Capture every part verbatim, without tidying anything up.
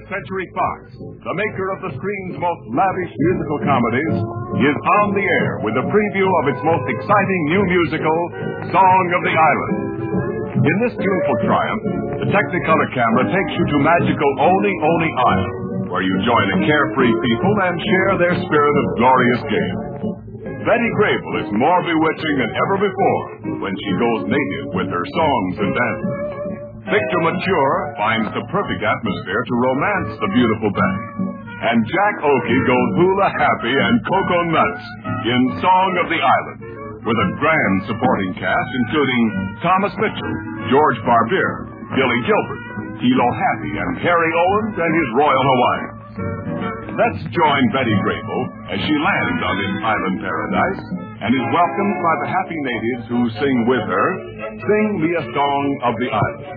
Century Fox, the maker of the screen's most lavish musical comedies, is on the air with a preview of its most exciting new musical, Song of the Island. In this tuneful triumph, the Technicolor camera takes you to magical Oni Oni Isle, where you join a carefree people and share their spirit of glorious games. Betty Grable is more bewitching than ever before when she goes native with her songs and dances. Victor Mature finds the perfect atmosphere to romance the beautiful Betty. And Jack Oakey goes hula happy and cocoa nuts in Song of the Island, with a grand supporting cast including Thomas Mitchell, George Barbier, Billy Gilbert, Hilo Happy, and Harry Owens and his Royal Hawaiians. Let's join Betty Grable as she lands on this island paradise and is welcomed by the happy natives who sing with her, Sing Me a Song of the Island.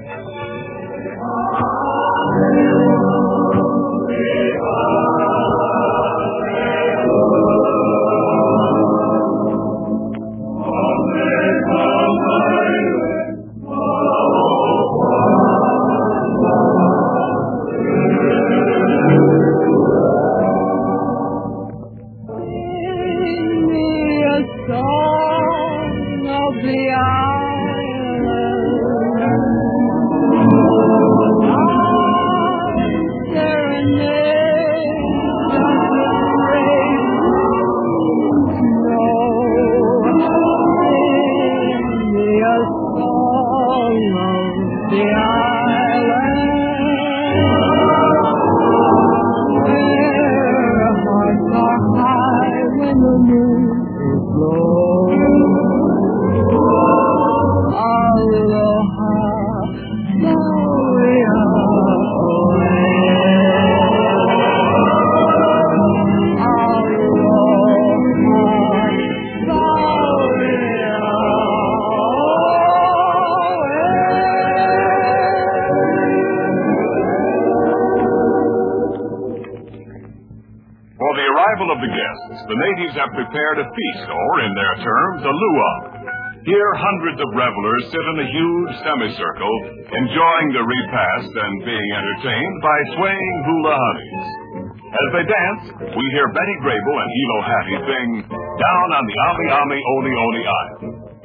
The natives have prepared a feast, or in their terms, a luau. Here, hundreds of revelers sit in a huge semicircle, enjoying the repast and being entertained by swaying hula honeys. As they dance, we hear Betty Grable and Hilo Hattie sing Down on the Ami Ami Oni Oni Isle.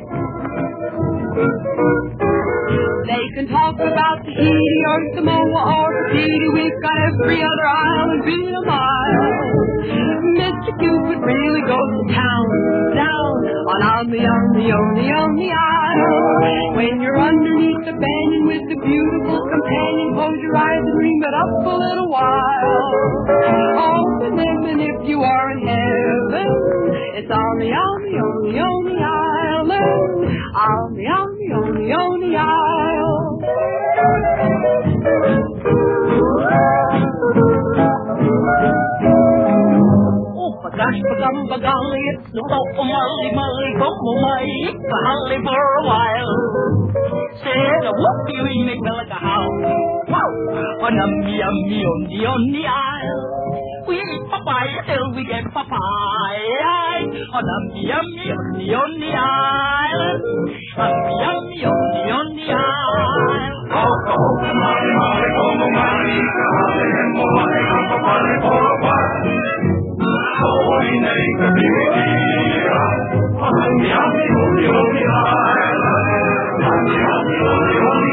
They can talk about the Tahiti or Samoa or Tahiti. We've got every other island in a mile. Mister Cupid really goes to town, down on Ami Ami Oni Oni Isle. When you're underneath the banyan with the beautiful companion, close your eyes and dream it up a little while. Open them and if you are in heaven, it's Ami Ami Oni Oni Island. Ami Ami Oni Oni Isle. Gosh, bagamba golly, it's no oh molly molly, como my, the holly for a while. Said a whoopee wee make me like a hound. Wow, on a me a me on the on the isle. We eat papaya till we get papaya. On a me a me on the on the isle. On me a me on the on the isle. Oh, oh, molly molly, como my, the holly and molly, como molly for a while. Holy name of the on the Ami Oni Oni Island, on the Ami Oni Oni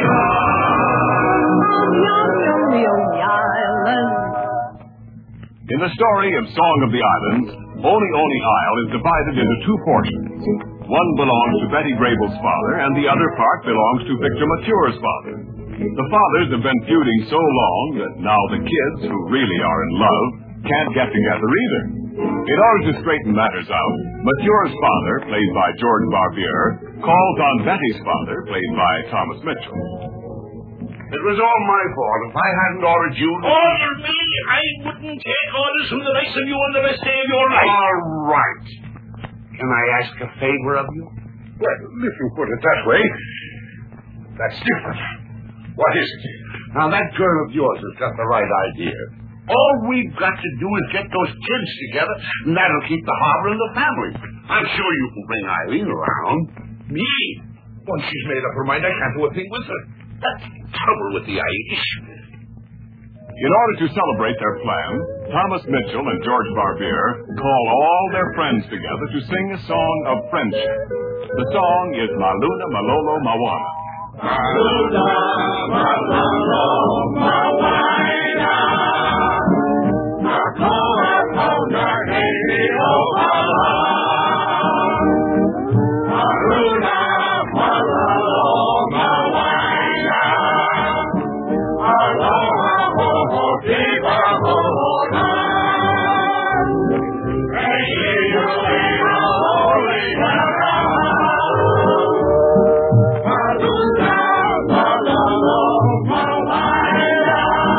Island. In the story of Song of the Islands, Oni Oni Isle is divided into two portions. One belongs to Betty Grable's father, and the other part belongs to Victor Mature's father. The fathers have been feuding so long that now the kids, who really are in love, can't get together either. In order to straighten matters out, Mature's father, played by George Barbier, calls on Betty's father, played by Thomas Mitchell. It was all my fault. If I hadn't ordered you... Order me? I wouldn't take orders from the likes of you on the rest day of your life. All right. Can I ask a favor of you? Well, if you put it that way, that's different. What is it? Now, that girl of yours has got the right idea. All we've got to do is get those kids together, and that'll keep the harbor in the family. I'm sure you can bring Eileen around. Me? Once she's made up her mind, I can't do a thing with her. That's the trouble with the Irish. In order to celebrate their plan, Thomas Mitchell and George Barbier call all their friends together to sing a song of friendship. The song is Maluna Malolo Mawana. Maluna Malolo Mawana. Makoa Kona Hei Ohala. Maluna Malolo Mawana. Aloha ho ho diva ho na. Hey you hey holy hara. Maluna Malolo Mawana.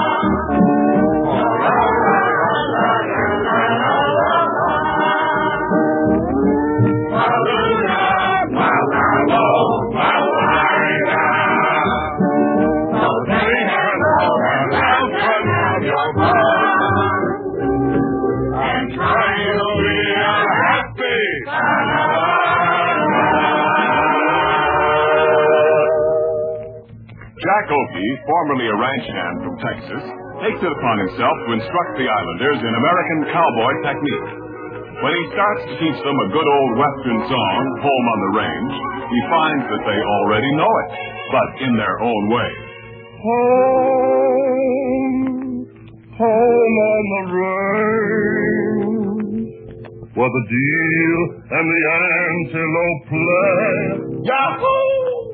Maluna Malolo Mawana. No day no and your fun and try to be a happy Jack Oakey, formerly a ranch hand from Texas, takes it upon himself to instruct the islanders in American cowboy technique. When he starts to teach them a good old Western song, Home on the Range, he finds that they already know it, but in their own way. Home, home on the range, where the deer and the antelope play. Yahoo!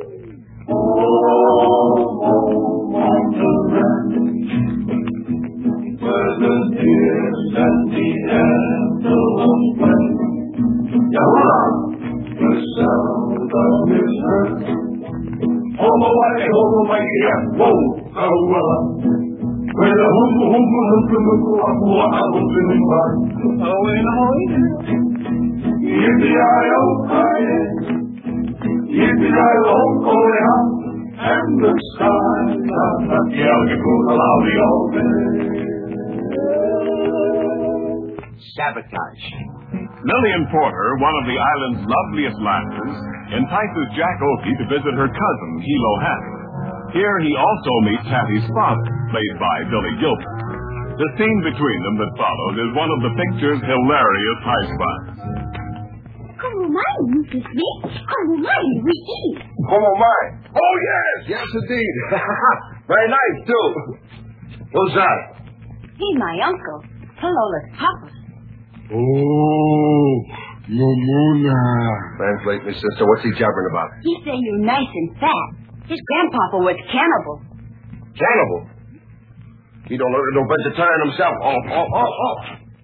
Home, home on the range, where the deer and the antelope play. Yahoo! The sound of his hurt. Home away, home away, yeah, whoa, oh, uh, where the home, home, home, home, home, home, oh, in a yippee-i-oh, yippee-i-oh, and the skies are not Sabotage. Lillian Porter, one of the island's loveliest laughters, entices Jack Oakey to visit her cousin, Hilo Hattie. Here he also meets Hattie's father, played by Billy Gilbert. The scene between them that follows is one of the picture's hilarious high spots. Como mai, Missus Smith? Como mai, we eat. Como mai? Oh, yes, yes, indeed. Very nice, too. Who's that? He's my uncle, Palola's papa. Oh, Mamuna. Translate me, sister. What's he jabbering about? He say you're nice and fat. His grandpapa was cannibal. Cannibal? He don't learn no vegetarian himself. Oh, oh, oh, oh.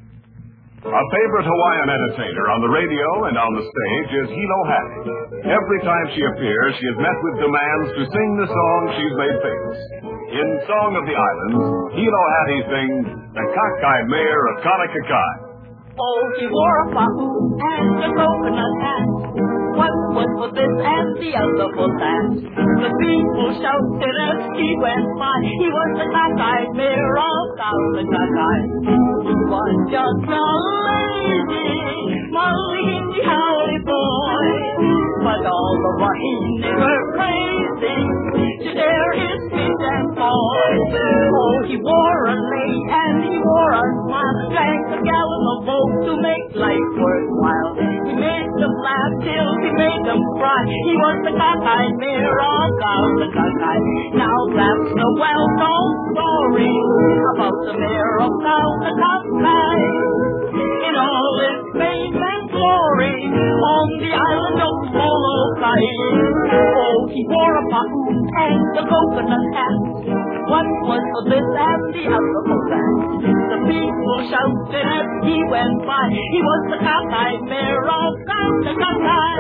A favorite Hawaiian entertainer on the radio and on the stage is Hilo Hattie. Every time she appears, she is met with demands to sing the song she's made famous. In Song of the Islands, Hilo Hattie sings The Cockeye Mayor of Kanakakai. Oh, he wore a pahu and a coconut hat. One was for this and the other for that. The people shouted as he went by. He was the cockeyed mayor of Kanakakai. He was just a lazy, molly howdy boy. But all the Wahine were crazy to dare his speech and voice. Oh, he wore a lei and he wore a smile, drank a gallon of both to make life worthwhile. He made them laugh till he made them cry. He was the cockeyed mayor of Kanakakai. Now that's the well-known story about the mayor of Kanakakai. In all its fame and glory on the island of Molokai. Oh, he wore a pahu and a coconut hat. One was for this and the other for that. The people shouted as he went by. He was the cockeyed mayor of Kanakakai.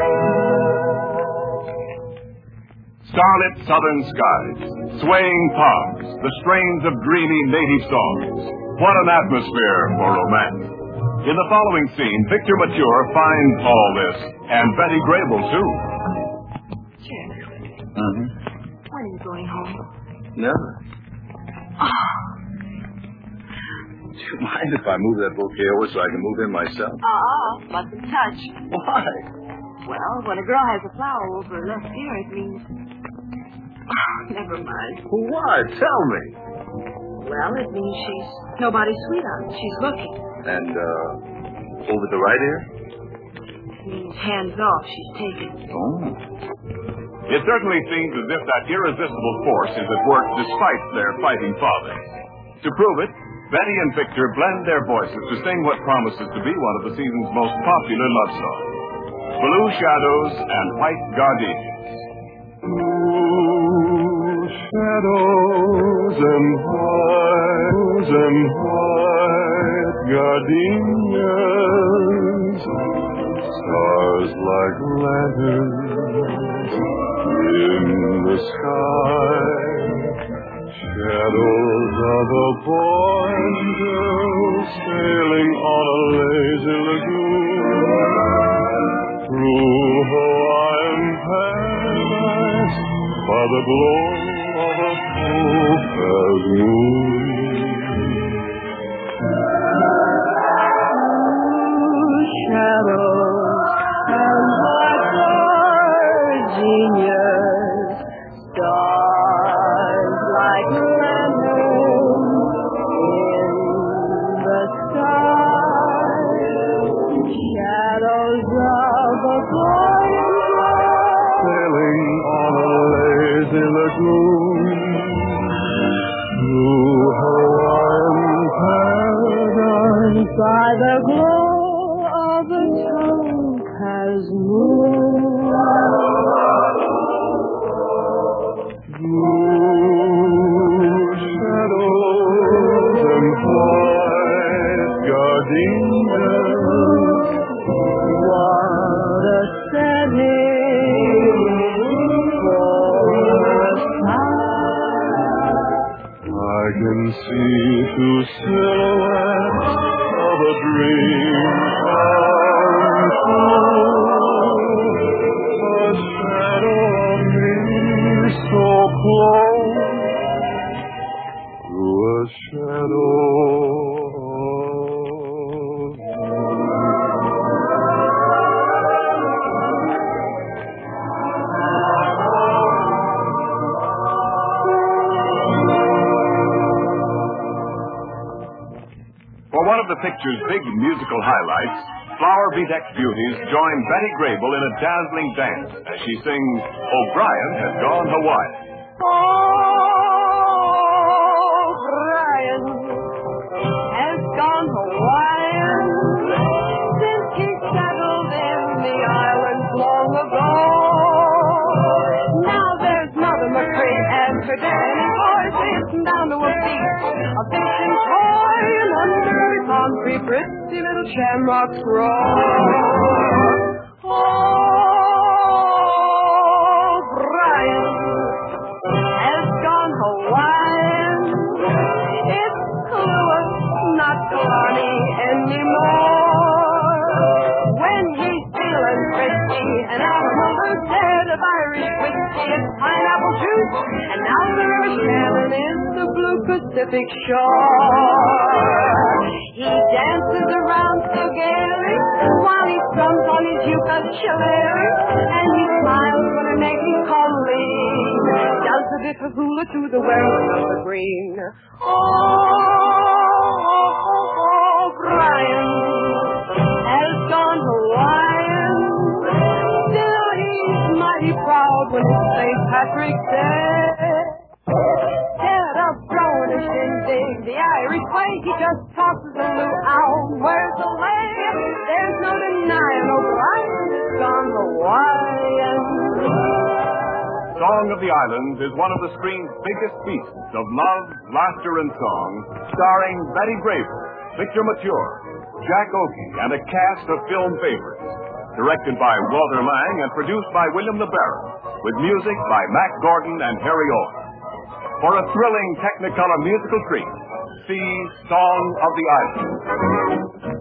Starlit southern skies, swaying palms, the strains of dreamy native songs. What an atmosphere for romance. In the following scene, Victor Mature finds all this, and Betty Grable, too. Jack, Mm-hmm. when are you going home? Never. Oh, Do you mind if I move that bouquet over so I can move in myself? ah, mustn't touch. Why? Well, when a girl has a flower over her left ear, it means... Oh, never mind. Why? Tell me. Well, it means she's nobody's sweetheart. She's looking. And, uh, over the right ear? It means hands off. She's taken. Oh. It certainly seems as if that irresistible force is at work despite their fighting fathers. To prove it, Betty and Victor blend their voices to sing what promises to be one of the season's most popular love songs, Blue Shadows and White Gardenias. Blue shadows and white and white gardenias, stars like lanterns in the sky, shadows of a boy and girl sailing on a lazy lagoon through Hawaiian paradise by the glow of a full moon. Shadows and white gardenias, stars like lanterns in the sky, shadows of a boy Sailing on a lazy lagoon through Hawaiian paradise by the glow of a topaz moon. Blue shadows and white gardenias, What a setting for a sky. I can see two silhouettes of a dream come true. A shadow of me so close, through a shadow of you. For one of the picture's big musical highlights, flower-bedecked beauties join Betty Grable in a dazzling dance as she sings O'Brien Has Gone Hawaii. Oh, Brian has gone Hawaiian since he settled in the islands long ago. Now there's Mother McCree and her Danny boy sitting down to a feast, a fishing toy, and under the palm tree pretty little shamrocks grow. Oh, Brian has gone Hawaiian. It's Lewis, not Kalani anymore. When he's feeling frisky, an alcohol's head of Irish whiskey, it's pineapple juice, and now the river Shannon is the blue Pacific shore. He dances around so gaily while he strums on his ukulele, and he smiles when her making Colleen does a bit of hula to the wearing of the green. Oh, oh, oh, Brian has gone Hawaiian. Still he's mighty proud when it's Saint Patrick's Day. Head up, throwing a shindig the Irish way, he just tosses a luau. Where's the way? There's no denying O'Brien has gone Hawaiian. Song of the Islands is one of the screen's biggest feasts of love, laughter, and song, starring Betty Grable, Victor Mature, Jack Oakey, and a cast of film favorites. Directed by Walter Lang and produced by William LeBaron, with music by Mac Gordon and Harry Orr. For a thrilling Technicolor musical treat, see Song of the Islands.